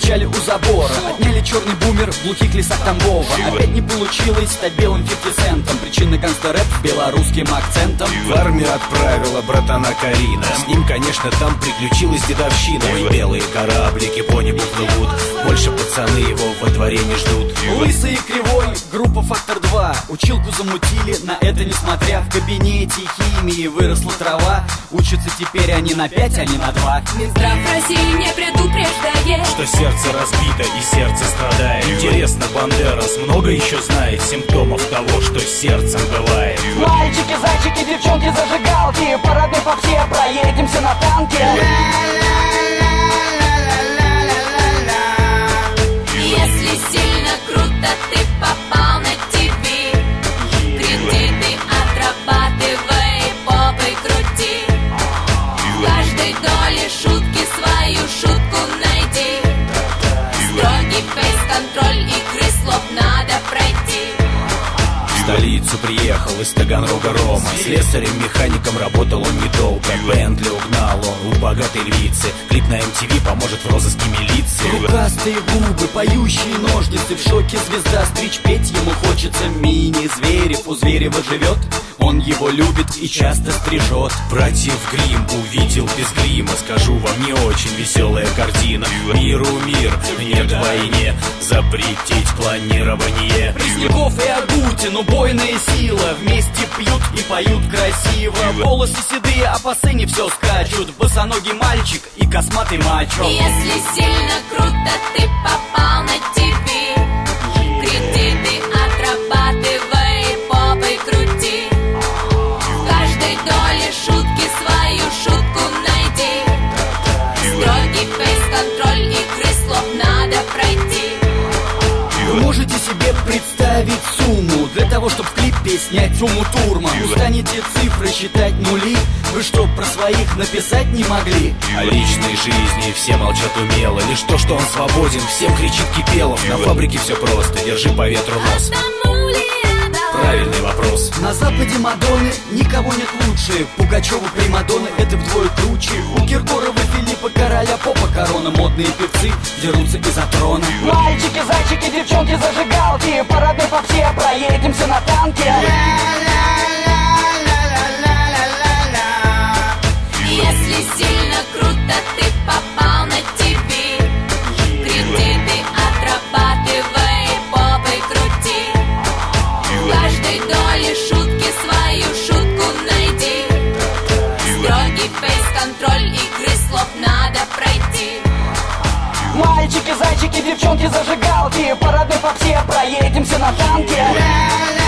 встречали у забора. Отняли черный бумер в глухих лесах Тамбова. Опять не получилось стать белым 50 центом. Причина гангстер-рэп с белорусским акцентом. В армию отправила братана Карина. С ним, конечно, там приключилась дедовщина. Ой, белые кораблики по небу плывут. Больше пацаны его во дворе не ждут. Лысый и кривой, группа «Фактор 2». Училку замутили, на это несмотря. В кабинете химии выросла трава. Учатся теперь они на 5, а не на 2. Минздрав России не предупреждает, что сердце разбито и сердце страдает. Интересно, Бандерас много еще знает симптомов того, что с сердцем бывает. Мальчики, зайчики, девчонки, зажигалки, по родной попсе проедемся на танке. если сильно круто ты попал на ТВ, кредиты отрабатывай, попой крути. В каждой доле шутки свою шутку найди. Строгий фейс-контроль, игры слов надо пройти. В столицу приехал из Таганрога Рома. Слесарем-механиком работал он недолго. Бентли угнал он у богатой львицы. Клип на MTV поможет в розыске милиции. Рукастые губы, поющие ножницы. В шоке звезда, стричь петь ему хочется. Мини-Зверев у Зверева живет. Он его любит и часто стрижет. Братьев Гримм увидел без грима. Скажу вам, не очень веселая картина. Миру мир, нет войне. Запретить планирование. Пресняков и Агутин, убойная сила. Вместе пьют и поют красиво. Волосы седые, а по сцене все скачут. Босоногий мальчик и косматый мачо. Если сильно круто ты попал на ТВ, кредиты отрабатывай, попой крути. В каждой доле шутки свою шутку найди. Строгий фейс-контроль, игры слов надо пройти. Вы можете себе представить сумму для того, чтобы в клипе снять Уму Турман? Устанете цифры считать нули? Вы что, про своих написать не могли? О личной жизни все молчат умело. Лишь то, что он свободен, всем кричит Кипелов. На фабрике все просто, держи по ветру нос. Правильный вопрос. На Западе Мадонны никого нет лучше. Пугачева примадонны, это вдвое круче. У Киркорова Филиппа короля попа корона. Модные певцы дерутся из-за трона. Мальчики, зайчики, девчонки, зажигалки, по родной попсе проедемся на танке. Если сильно круто ты попал на ТВ, кредиты отрабатывай, попой крути. В каждой доле шутки свою шутку найди. Строгий фейс-контроль, игры слов надо пройти. Мальчики, зайчики, девчонки, зажигалки, по родной попсе проедемся на танке.